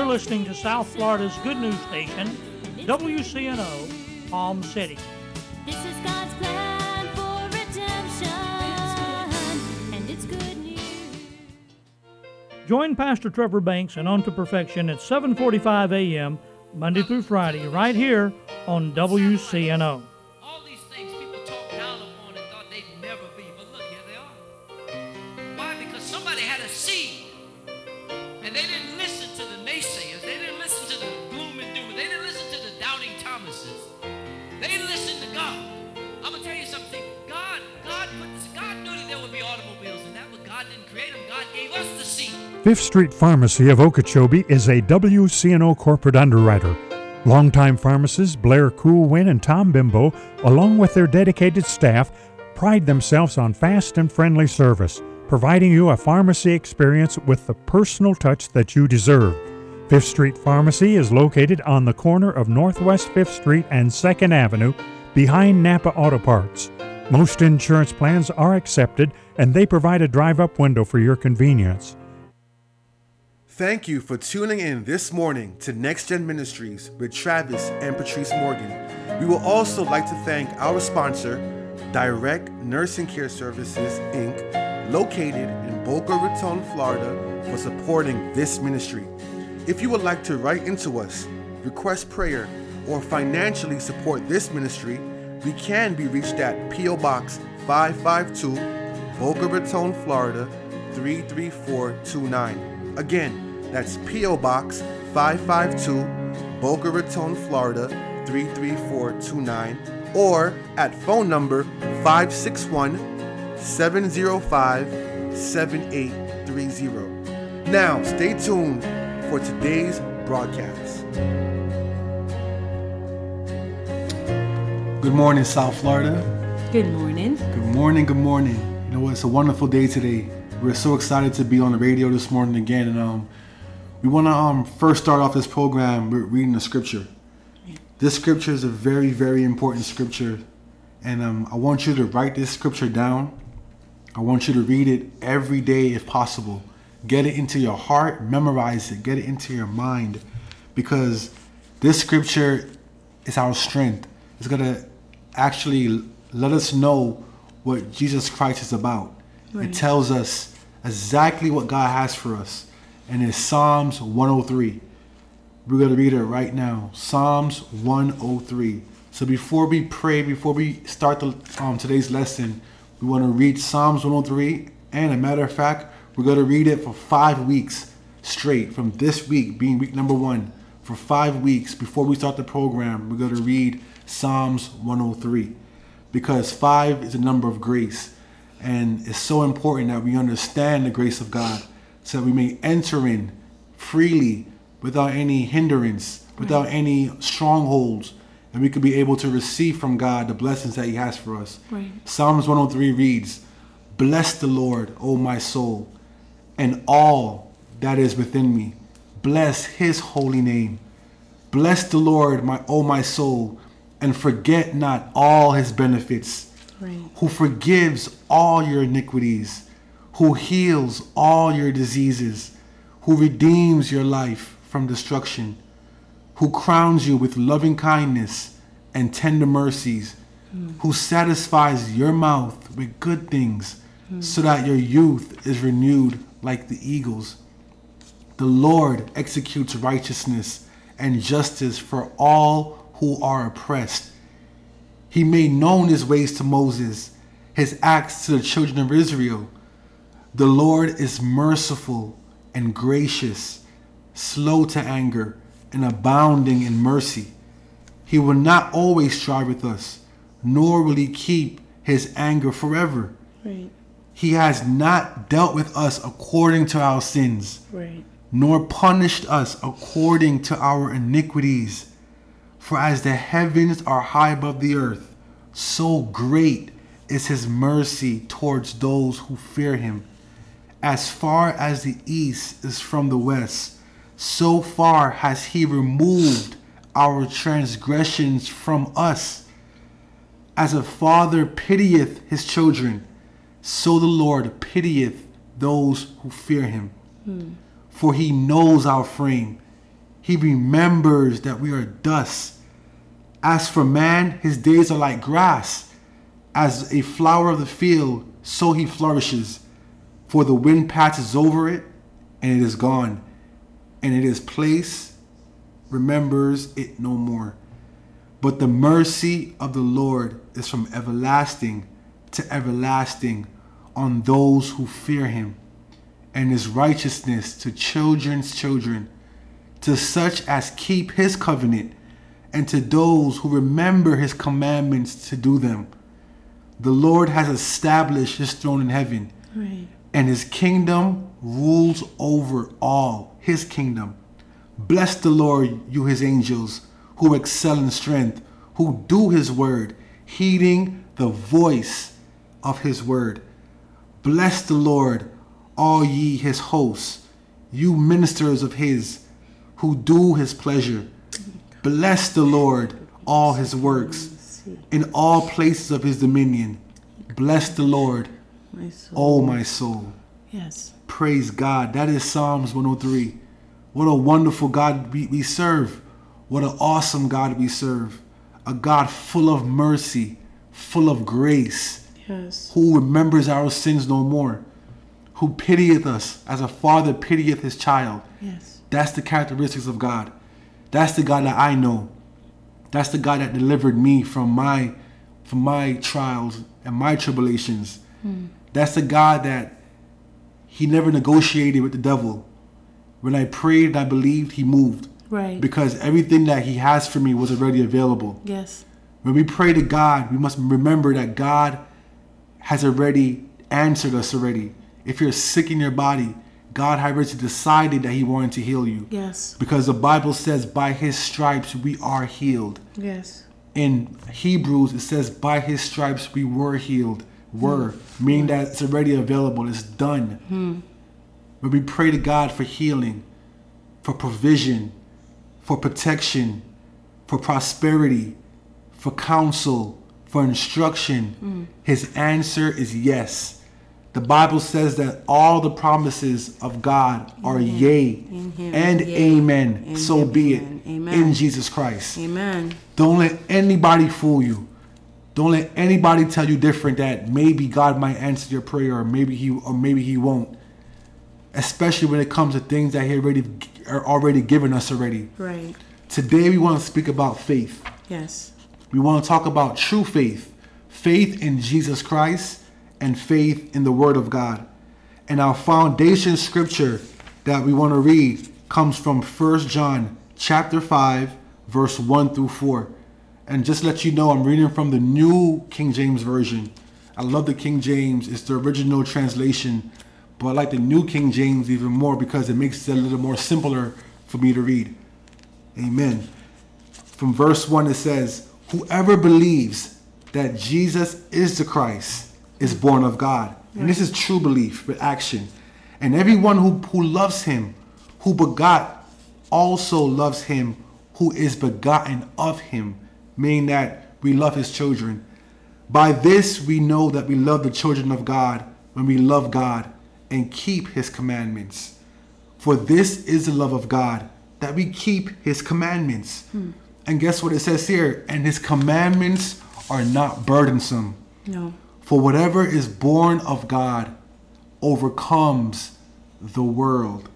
listening to South Florida's good news station, WCNO, Palm City. This is God's plan for redemption, and it's good news. Join Pastor Trevor Banks and On to Perfection at 7:45 a.m. Monday through Friday, right here on WCNO. All these things people talk down upon and thought they'd never be, but look, here they are. Why? Because somebody had a seed, and they didn't listen to the naysayers. They didn't listen to the gloom and doom. They didn't listen to the doubting Thomases. They listened to God. I'm gonna tell you something. God knew that there would be automobiles, and that, but God didn't create them. God gave us the seed. Fifth Street Pharmacy of Okeechobee is a WCNO corporate underwriter. Longtime pharmacists Blair Coolwin and Tom Bimbo, along with their dedicated staff, pride themselves on fast and friendly service, providing you a pharmacy experience with the personal touch that you deserve. Fifth Street Pharmacy is located on the corner of Northwest 5th Street and 2nd Avenue, behind Napa Auto Parts. Most insurance plans are accepted, and they provide a drive-up window for your convenience. Thank you for tuning in this morning to Next Gen Ministries with Travis and Patrice Morgan. We would also like to thank our sponsor, Direct Nursing Care Services, Inc., located in Boca Raton, Florida, for supporting this ministry. If you would like to write into us, request prayer, or financially support this ministry, we can be reached at P.O. Box 552, Boca Raton, Florida 33429. Again, that's P.O. Box 552, Boca Raton, Florida 33429, or at phone number 561-705-7830. Now, stay tuned for today's broadcast. Good morning, South Florida. Good morning. Good morning, good morning. You know, it's a wonderful day today. We're so excited to be on the radio this morning again, and we want to first start off this program with reading the scripture. This scripture is a very, very important scripture, and I want you to write this scripture down. I want you to read it every day if possible. Get it into your heart, memorize it, get it into your mind, because this scripture is our strength. It's going to actually let us know what Jesus Christ is about. Right. It tells us exactly what God has for us. And it's Psalms 103. We're going to read it right now. Psalms 103. So before we pray, before we start today's lesson, we want to read Psalms 103. And a matter of fact, we're going to read it for 5 weeks straight. From this week being week number 1. For 5 weeks before we start the program, we're going to read Psalms 103. Because 5 is a number of grace. And it's so important that we understand the grace of God, so that we may enter in freely without any hindrance, without any strongholds, and we could be able to receive from God the blessings that He has for us. Right. Psalms 103 reads, "Bless the Lord, O my soul, and all that is within me. Bless His holy name. Bless the Lord, my soul, and forget not all His benefits, right, who forgives all your iniquities, who heals all your diseases, who redeems your life from destruction, who crowns you with loving kindness and tender mercies, who satisfies your mouth with good things, so that your youth is renewed like the eagles. The Lord executes righteousness and justice for all who are oppressed. He made known His ways to Moses, His acts to the children of Israel. The Lord is merciful and gracious, slow to anger, and abounding in mercy. He will not always strive with us, nor will He keep His anger forever. Right. He has not dealt with us according to our sins, right, nor punished us according to our iniquities. For as the heavens are high above the earth, so great is His mercy towards those who fear Him. As far as the east is from the west, so far has He removed our transgressions from us. As a father pitieth his children, so the Lord pitieth those who fear Him. For He knows our frame. He remembers that we are dust. As for man, his days are like grass. As a flower of the field, so he flourishes. For the wind passes over it, and it is gone. And it is placed, remembers it no more. But the mercy of the Lord is from everlasting to everlasting on those who fear him, and his righteousness to children's children, to such as keep his covenant, and to those who remember his commandments to do them. The Lord has established his throne in heaven, Right. and his kingdom rules over all. His kingdom. Bless the Lord, you his angels, who excel in strength, who do his word, heeding the voice of his word. Bless the Lord, all ye his hosts, you ministers of his, who do his pleasure. Bless the Lord, all his works, in all places of his dominion. Bless the Lord, My soul. O my soul. Yes. Praise God. That is Psalms 103. What a wonderful God we serve. What an awesome God we serve. A God full of mercy, full of grace, Yes. who remembers our sins no more, who pitieth us as a father pitieth his child. Yes. That's the characteristics of God. That's the God that I know. That's the God that delivered me from my trials and my tribulations. That's the God that he never negotiated with the devil. When I prayed and I believed, he moved. Right. Because everything that he has for me was already available. Yes. When we pray to God, we must remember that God has already answered us already. If you're sick in your body, God had already decided that he wanted to heal you. Yes. Because the Bible says by his stripes we are healed. Yes. In Hebrews, it says by his stripes we were healed. Meaning that it's already available. It's done. When we pray to God for healing, for provision, for protection, for prosperity, for counsel, for instruction, his answer is yes. The Bible says that all the promises of God are yea and amen. In So him, be it amen. Amen. in Jesus Christ. Amen. Don't let anybody fool you. Don't let anybody tell you different, that maybe God might answer your prayer or maybe he won't. Especially when it comes to things that he already given us already. Right. Today we want to speak about faith. Yes. We want to talk about true faith. Faith in Jesus Christ and faith in the Word of God. And our foundation scripture that we want to read comes from 1 John chapter 5, verse 1 through 4. And just to let you know, I'm reading from the New King James Version. I love the King James. It's the original translation. But I like the New King James even more because it makes it a little more simpler for me to read. Amen. From verse 1 it says, whoever believes that Jesus is the Christ is born of God. And this is true belief with action. And everyone who loves him, who begot, also loves him who is begotten of him. Meaning that we love his children. By this we know that we love the children of God, when we love God and keep his commandments. For this is the love of God, that we keep his commandments. And guess what it says here? And his commandments are not burdensome. No. For whatever is born of God overcomes the world.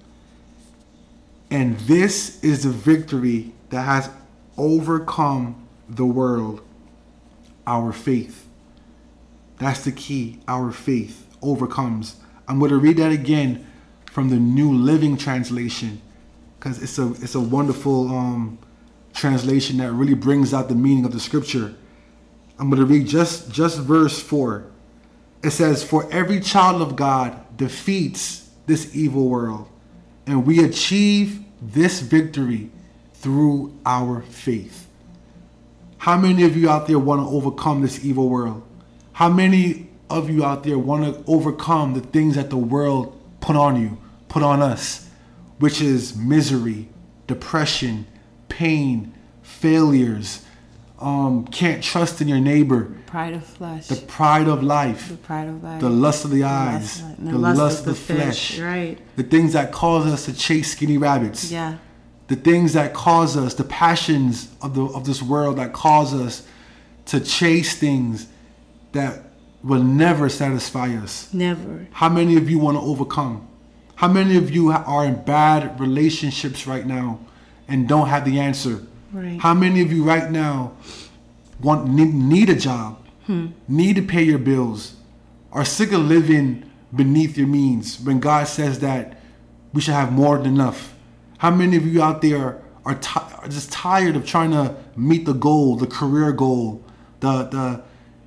And this is the victory that has overcome the world, our faith. That's the key. Our faith overcomes. I'm going to read that again from the New Living Translation, because it's a wonderful translation that really brings out the meaning of the scripture. I'm going to read just verse 4. It says, for every child of God defeats this evil world, and we achieve this victory through our faith. How many of you out there want to overcome this evil world? How many of you out there want to overcome the things that the world put on you, put on us, which is misery, depression, pain, failures, can't trust in your neighbor, Pride of flesh. the pride of life, The pride of life. the lust of the eyes, lust of the lust of the flesh, Right. the things that cause us to chase skinny rabbits, Yeah. the things that cause us, the passions of this world that cause us to chase things that will never satisfy us. Never. How many of you want to overcome? How many of you are in bad relationships right now and don't have the answer? Right. How many of you right now need a job, need to pay your bills, are sick of living beneath your means when God says that we should have more than enough? How many of you out there are just tired of trying to meet the goal, the career goal, the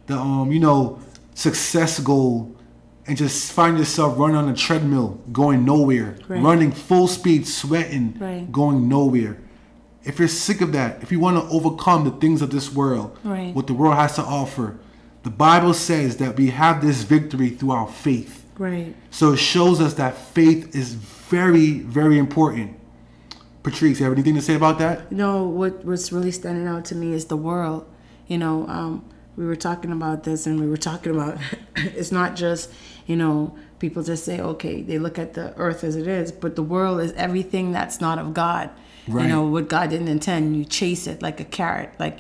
success goal, and just find yourself running on a treadmill, going nowhere, Right. running full speed, sweating, Right. going nowhere? If you're sick of that, if you want to overcome the things of this world, Right. what the world has to offer, the Bible says that we have this victory through our faith. Right. So it shows us that faith is very, very important. Patrice, you have anything to say about that? You know, what's really standing out to me is the world. You know, we were talking about this, and we were talking about it's not just, you know, people just say, okay, they look at the earth as it is, but the world is everything that's not of God. Right. You know, what God didn't intend, you chase it like a carrot, like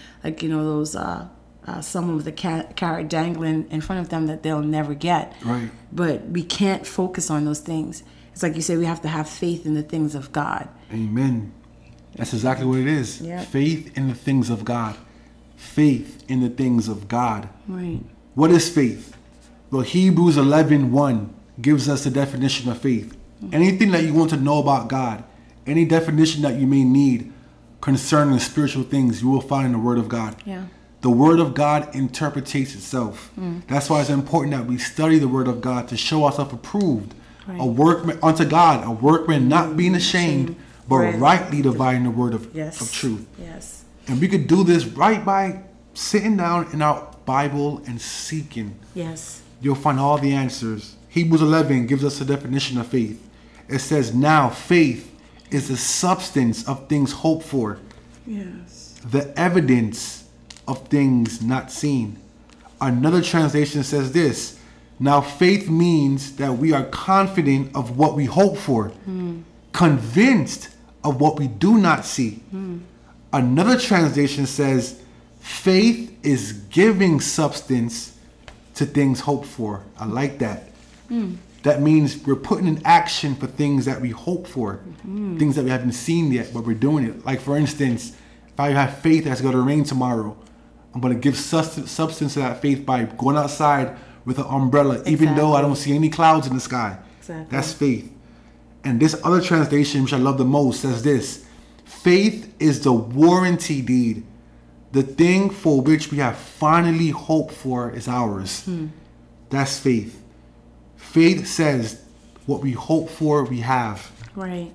those someone with a carrot dangling in front of them that they'll never get. Right. But we can't focus on those things. It's like you say, we have to have faith in the things of God. Amen. That's exactly what it is. Yeah. Faith in the things of God. Faith in the things of God. Right. What is faith? Well, Hebrews 11:1 gives us the definition of faith. Anything that you want to know about God, any definition that you may need concerning spiritual things, you will find in the Word of God. Yeah. The Word of God interprets itself. That's why it's important that we study the Word of God to show ourselves approved. Right. A workman unto God, a workman not being ashamed, but Right. rightly dividing the word of Yes. truth. Yes. And we could do this right by sitting down in our Bible and seeking. Yes. You'll find all the answers. Hebrews 11 gives us a definition of faith. It says, now faith is the substance of things hoped for, Yes. the evidence of things not seen. Another translation says this, now faith means that we are confident of what we hope for, convinced of what we do not see. Another translation says faith is giving substance to things hoped for. I like that. That means we're putting in action for things that we hope for, things that we haven't seen yet, but we're doing it. Like for instance, if I have faith that it's going to rain tomorrow, I'm going to give substance to that faith by going outside with an umbrella, even though I don't see any clouds in the sky. Exactly. That's faith. And this other translation, which I love the most, says this: faith is the warranty deed. The thing for which we have finally hoped for is ours. That's faith. Faith says what we hope for, we have. Right.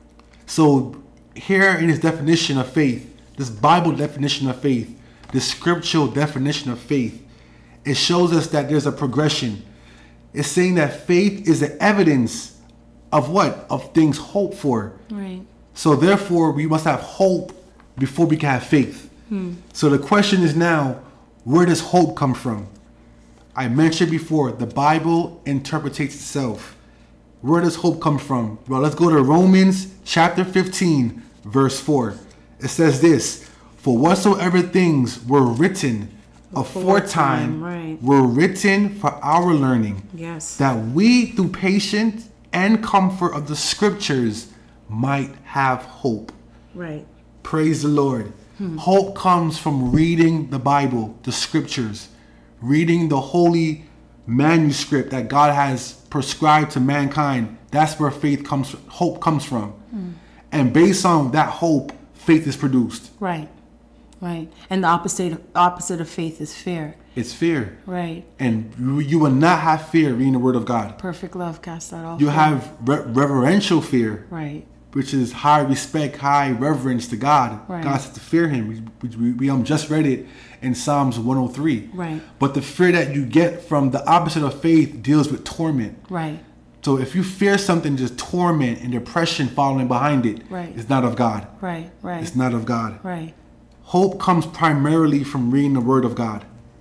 So here in his definition of faith, this Bible definition of faith, this scriptural definition of faith, it shows us that there's a progression. It's saying that faith is the evidence of what? Of things hoped for. Right. So therefore, we must have hope before we can have faith. So the question is now, where does hope come from? I mentioned before, the Bible interprets itself. Where does hope come from? Well, let's go to Romans chapter 15, verse 4. It says this, for whatsoever things were written aforetime right. were written for our learning, Yes. that we through patience and comfort of the scriptures might have hope. Right. Praise the Lord. Hope comes from reading the Bible, the scriptures, reading the holy manuscript that God has prescribed to mankind. That's where hope comes from. And based on that hope, faith is produced. Right. Right. And the opposite of faith is fear. It's fear. Right. And you will not have fear reading the word of God. Perfect love casts out all You fear. have reverential fear, Right. which is high respect, high reverence to God. Right. God says to fear him. We just read it in Psalms 103. Right. But the fear that you get from the opposite of faith deals with torment. Right. So if you fear something, just torment and depression following behind it, Right. it's not of God. Right. Right. It's not of God. Right. Hope comes primarily from reading the word of God.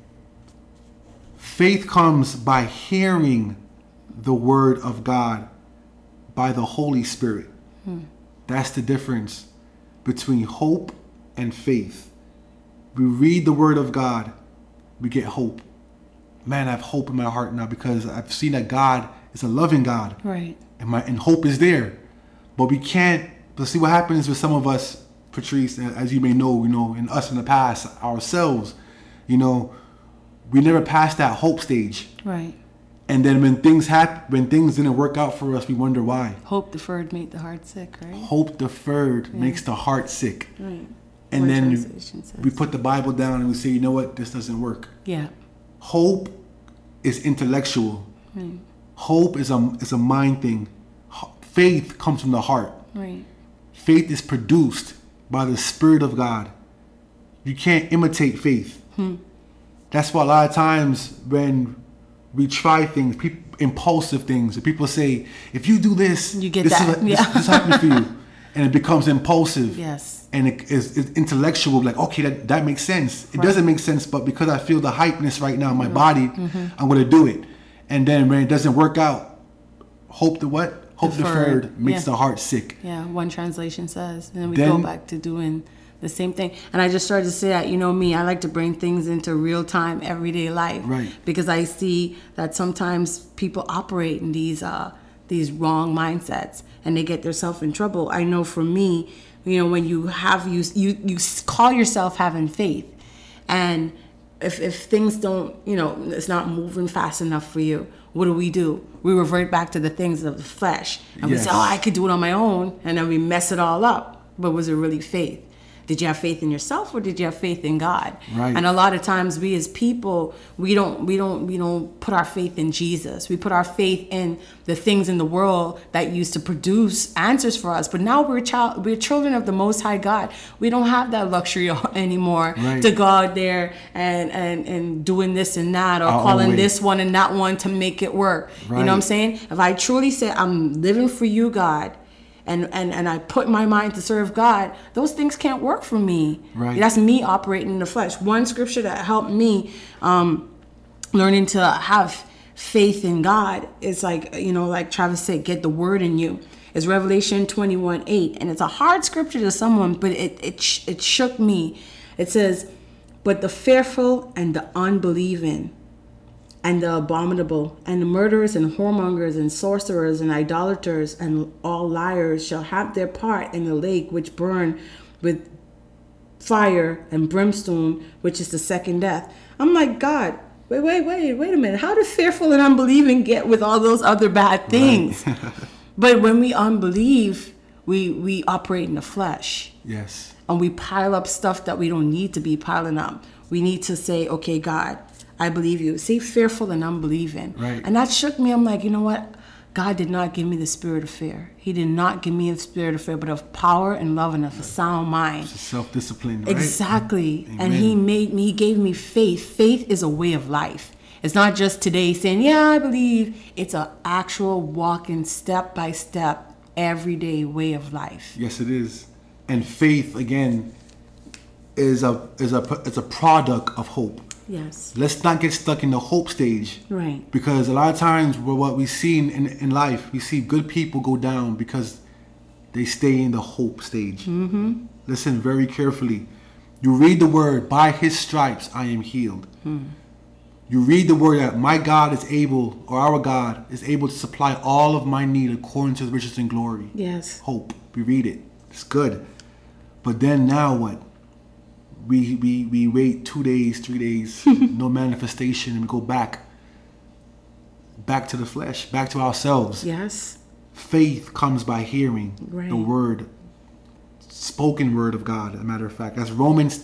Faith comes by hearing the word of God by the Holy Spirit. That's the difference between hope and faith. We read the word of God, we get hope. Man, I have hope in my heart now because I've seen that God is a loving God. Right. And hope is there. But we can't, but see what happens with some of us, Patrice, as you may know, in us in the past, ourselves, we never passed that hope stage. Right. And then when things didn't work out for us, we wonder why. Hope deferred made the heart sick, right? Hope deferred makes the heart sick. Right. And One then translation says. we put the Bible down and we say, you know what, this doesn't work. Yeah. Hope is intellectual. Right. Hope is a mind thing. Faith comes from the heart. Right. Faith is produced by the Spirit of God. You can't imitate faith. That's why a lot of times when we try things, impulsive things, people say, if you do this, You get this that. this happens for you. And it becomes impulsive. Yes. And it's intellectual, like, okay, that makes sense. It doesn't make sense, but because I feel the hypeness right now in my body, I'm going to do it. And then when it doesn't work out, hope deferred makes the heart sick. Yeah, one translation says. And then we go back to doing the same thing. And I just started to say that, me, I like to bring things into real time, everyday life. Right. Because I see that sometimes people operate in these wrong mindsets and they get themselves in trouble. I know for me, when you call yourself having faith, and if things don't, it's not moving fast enough for you, what do? We revert back to the things of the flesh. And we say, I could do it on my own. And then we mess it all up. But was it really faith? Did you have faith in yourself or did you have faith in God? Right. And a lot of times we as people, we don't put our faith in Jesus. We put our faith in the things in the world that used to produce answers for us. But now we're children of the Most High God. We don't have that luxury anymore to go out there and doing this and that, or calling this one and that one to make it work. Right. You know what I'm saying? If I truly say I'm living for you, God, and I put my mind to serve God, those things can't work for me. Right. That's me operating in the flesh. One scripture that helped me learning to have faith in God is like Travis said, get the word in you. It's Revelation 21:8, and it's a hard scripture to someone, but it shook me. It says, but the fearful and the unbelieving and the abominable, and the murderers and whoremongers and sorcerers and idolaters and all liars shall have their part in the lake which burn with fire and brimstone, which is the second death. I'm like, God, wait a minute. How did fearful and unbelieving get with all those other bad things? Right. But when we unbelieve, we operate in the flesh. Yes. And we pile up stuff that we don't need to be piling up. We need to say, okay, God, I believe you. See, fearful and unbelieving. Right. And that shook me. I'm like, you know what? God did not give me the spirit of fear. He did not give me a spirit of fear, but of power and love and of a sound mind. Self-discipline, right? Exactly. Amen. And he gave me faith. Faith is a way of life. It's not just today saying, yeah, I believe. It's an actual walking step by step, everyday way of life. Yes, it is. And faith, again, is a product of hope. Yes. Let's not get stuck in the hope stage. Right. Because a lot of times what we see in life, we see good people go down because they stay in the hope stage. Mm-hmm. Listen very carefully. You read the word, by his stripes I am healed. You read the word that my God is able, or our God is able to supply all of my need according to his riches and glory. Yes. Hope. We read it. It's good. But then now what? We wait 2 days, 3 days, no manifestation, and we go back to the flesh, back to ourselves. Yes. Faith comes by hearing the word, spoken word of God, as a matter of fact. That's Romans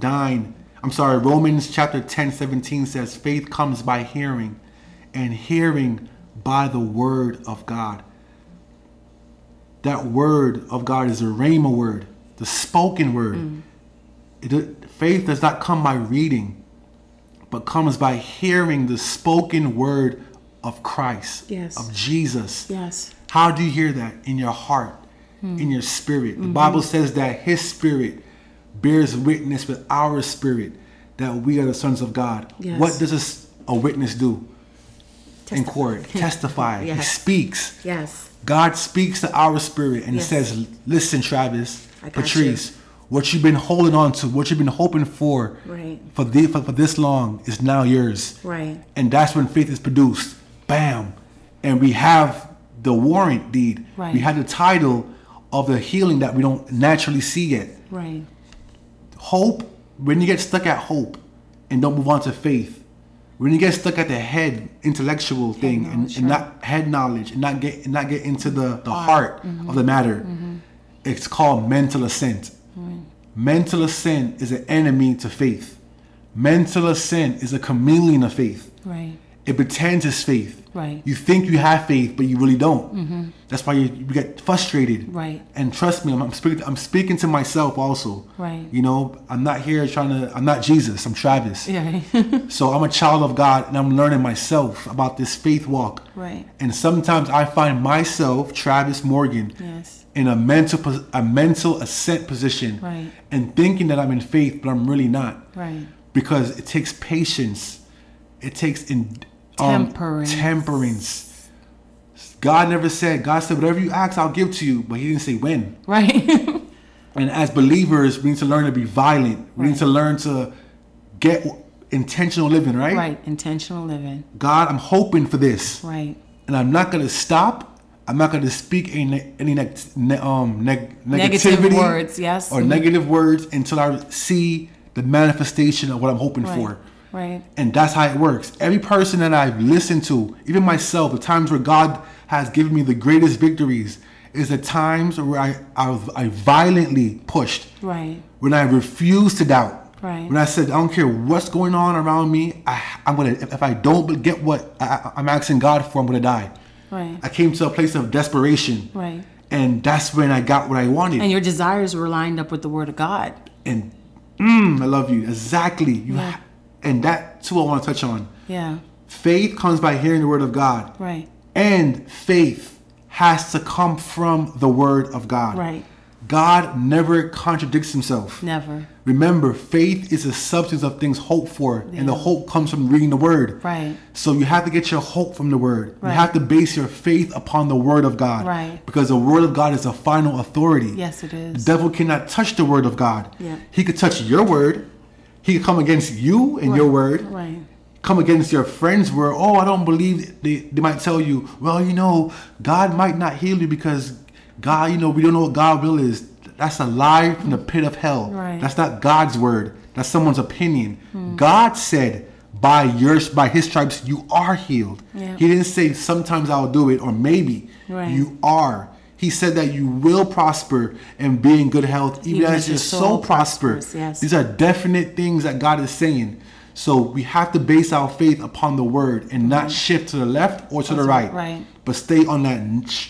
chapter 10:17 says, faith comes by hearing, and hearing by the word of God. That word of God is a rhema word, the spoken word. Faith does not come by reading, but comes by hearing the spoken word of Christ, of Jesus. Yes. How do you hear that? In your heart, in your spirit. The Bible says that his spirit bears witness with our spirit that we are the sons of God. Yes. What does a witness do? In court? Testify. Yes. He speaks. Yes. God speaks to our spirit and Yes. says, listen, Travis, I got Patrice, what you've been holding on to, what you've been hoping for, Right. for this long is now yours. Right. And that's when faith is produced. Bam. And we have the warrant deed. Right. We have the title of the healing that we don't naturally see yet. Right. Hope, when you get stuck at hope and don't move on to faith, when you get stuck at the head intellectual thing knowledge, and right. not head knowledge and not get into the heart of the matter, it's called mental assent. Mental assent is an enemy to faith. Mental assent is a chameleon of faith. Right. It pretends it's faith. Right. You think you have faith, but you really don't. That's why you get frustrated. Right. And trust me, I'm speaking to myself also. Right. You know, I'm not here I'm not Jesus, I'm Travis. Yeah. So I'm a child of God and I'm learning myself about this faith walk. Right. And sometimes I find myself, Travis Morgan, Yes. in a mental assent position. Right. And thinking that I'm in faith, but I'm really not. Right. Because it takes patience. It takes Temperance. temperance. God said, whatever you ask, I'll give to you. But he didn't say when. Right. And as believers, we need to learn to be violent. We need to learn to get intentional living, right? Right. Intentional living. God, I'm hoping for this. Right. And I'm not going to stop. I'm not going to speak any negativity Negative words, yes. or negative words until I see the manifestation of what I'm hoping Right. for. Right. And that's how it works. Every person that I've listened to, even myself, the times where God has given me the greatest victories is the times where I violently pushed. Right. When I refused to doubt. Right. When I said, I don't care what's going on around me, I'm gonna. If I don't get what I'm asking God for, I'm gonna die. Right. I came to a place of desperation. Right. And that's when I got what I wanted. And your desires were lined up with the word of God. And I love you. Exactly. Yeah. And that too I want to touch on. Yeah. Faith comes by hearing the word of God. Right. And faith has to come from the word of God. Right. God never contradicts himself. Never. Remember, faith is the substance of things hoped for. And the hope comes from reading the word. Right. So you have to get your hope from the word. Right. You have to base your faith upon the word of God. Right. Because the word of God is a final authority. Yes, it is. The devil cannot touch the word of God. Yeah. He could touch your word. He could come against you and your word. Right. Come against your friend's word. Oh, I don't believe. They might tell you, well, God might not heal you because God, we don't know what God's will is. That's a lie from the pit of hell. Right. That's not God's word. That's someone's opinion. God said, by his stripes, you are healed. Yeah. He didn't say sometimes I'll do it or maybe. Right. You are. He said that you will prosper and be in good health, even as your soul prospers. Yes. These are definite things that God is saying. So we have to base our faith upon the word and not shift to the left or to the right. Right. But stay on that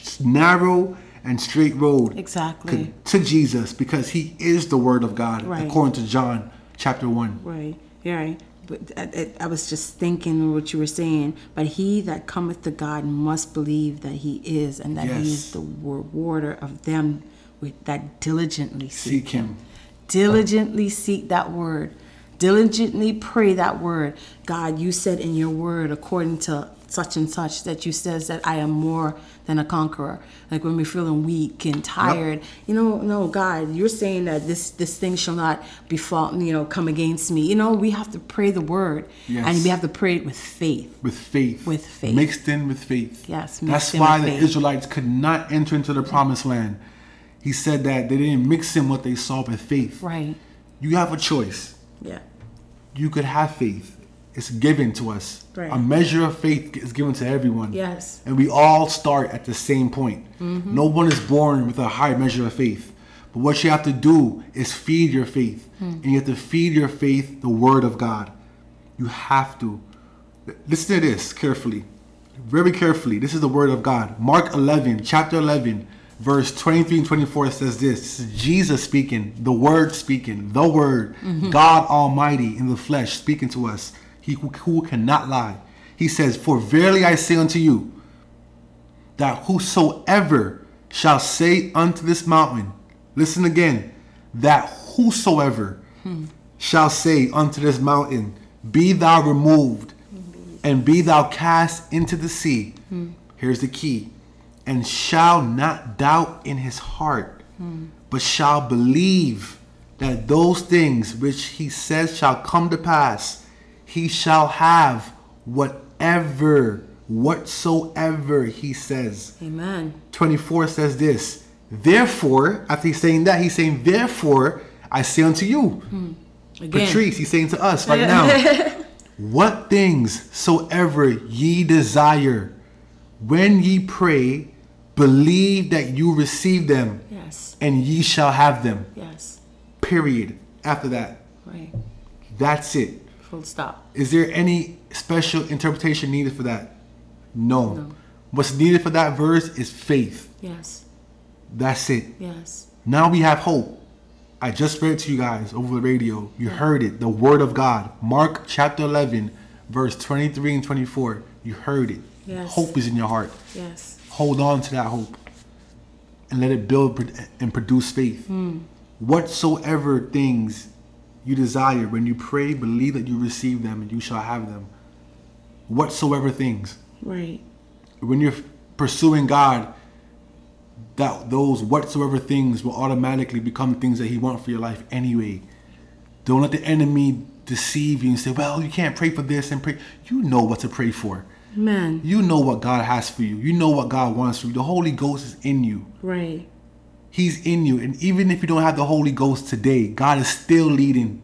narrow and straight road. Exactly. To Jesus, because he is the word of God, Right. according to John chapter 1. Right. You're right. But I was just thinking what you were saying. But he that cometh to God must believe that he is, and that he Yes. is the rewarder of them that diligently Seek him. Diligently seek that word. Diligently pray that word. God, you said in your word, according to such and such, that you says that I am more than a conqueror. Like when we're feeling weak and tired, no, God, you're saying that this thing shall not befall, come against me. We have to pray the word. Yes. And we have to pray it with faith. With faith. With faith. Mixed in with faith. Yes, That's mixed in why with the faith. Israelites could not enter into the promised land. He said that they didn't mix in what they saw with faith. Right. You have a choice. Yeah. You could have faith. It's given to us. Right. A measure of faith is given to everyone. Yes. And we all start at the same point. No one is born with a high measure of faith. But what you have to do is feed your faith. And you have to feed your faith the word of God. You have to. Listen to this carefully. Very carefully. This is the word of God. Mark 11, chapter 11, verse 23 and 24 says this. This is Jesus speaking, the word speaking, the word, God Almighty in the flesh speaking to us. He who cannot lie. He says, for verily I say unto you, that whosoever shall say unto this mountain, listen again, that whosoever shall say unto this mountain, be thou removed, and be thou cast into the sea. Here's the key. and shall not doubt in his heart, but shall believe that those things which he says shall come to pass, he shall have whatsoever he says. Amen. 24 says this, therefore, after he's saying that, he's saying, therefore, I say unto you, Again. Patrice, he's saying to us right now, what things soever ye desire, when ye pray, believe that you receive them, Yes. and ye shall have them. Yes. Period. After that, Right. that's it. Full stop. Is there any special interpretation needed for that? No. What's needed for that verse is faith. Yes. That's it. Yes. Now we have hope. I just read it to you guys over the radio. You heard it. The word of God. Mark chapter 11, verse 23 and 24. You heard it. Yes. Hope is in your heart. Yes. Hold on to that hope and let it build and produce faith. Whatsoever things you desire, when you pray, believe that you receive them and you shall have them. Whatsoever things. Right. When you're pursuing God, that those whatsoever things will automatically become things that he wants for your life anyway. Don't let the enemy deceive you and say, well, you can't pray for this and pray. You know what to pray for. Man. You know what God has for you. You know what God wants for you. The Holy Ghost is in you. Right. He's in you. And even if you don't have the Holy Ghost today, God is still leading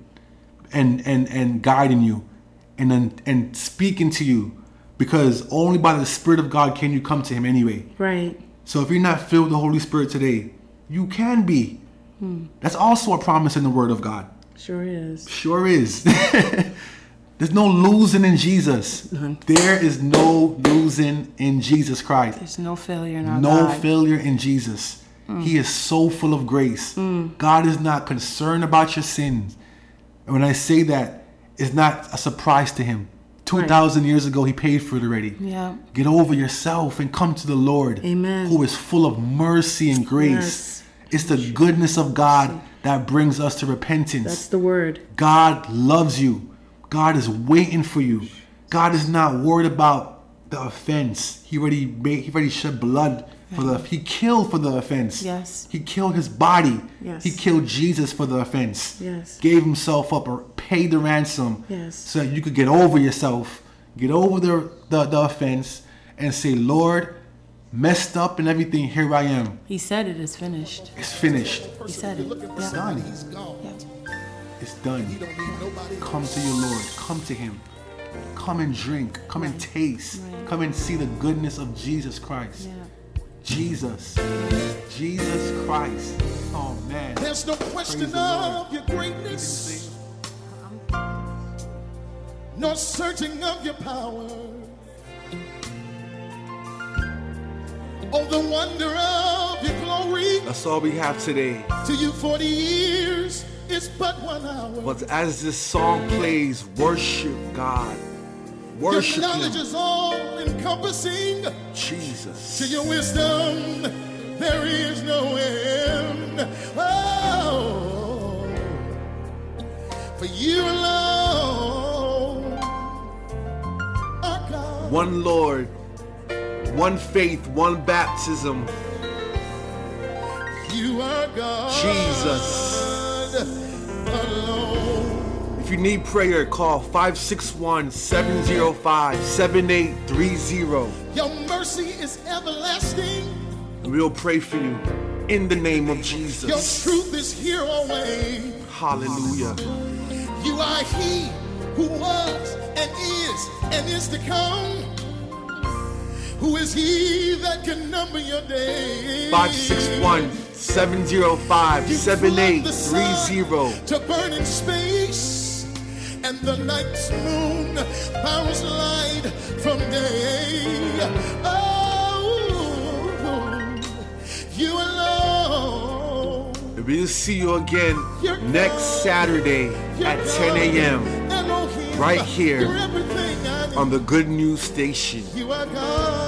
and guiding you and speaking to you, because only by the Spirit of God can you come to him anyway. Right. So if you're not filled with the Holy Spirit today, you can be. That's also a promise in the Word of God. Sure is. Sure is. There's no losing in Jesus. None. There is no losing in Jesus Christ. There's no failure in our No God. failure in Jesus. He is so full of grace. God is not concerned about your sins. And when I say that, it's not a surprise to him. 2,000 years ago, he paid for it already. Yeah. Get over yourself and come to the Lord, Amen. who is full of mercy and grace. Yes. It's the goodness of God that brings us to repentance. That's the word. God loves you. God is waiting for you. God is not worried about the offense. He already shed blood for he killed for the offense. Yes. He killed his body. Yes. He killed Jesus for the offense. Yes. Gave himself up or paid the ransom. Yes. So that you could get over yourself, get over the offense, and say, Lord, messed up and everything, here I am. He said it is finished. It's finished. He said it. It's Yeah. done. Yeah. It's done. Come to your Lord. Come to him. Come and drink. Come and taste. Right. Come and see the goodness of Jesus Christ. Yeah. Jesus Christ. Oh man. There's no question Praise the Lord. of your greatness, nor searching of your power. Oh, the wonder of your glory. That's all we have today. To you 40 years is but 1 hour. But as this song plays, worship God. Your Worship knowledge him. is all encompassing. Jesus. To your wisdom there is no end. Oh, for you alone are God. One Lord, one faith, one baptism. You are God. Jesus. Alone. If you need prayer, call 561-705-7830. Your mercy is everlasting. And we'll pray for you in the name of Your Jesus. truth is here always. Hallelujah. You are he who was and is to come. Who is he that can number your days? 561-705-7830. To burn in space, and the night's moon powers light from day. Oh, you alone. And we'll see you again next Saturday at 10 a.m. Elohim, right here you're everything I need. on the Good News Station. You are God.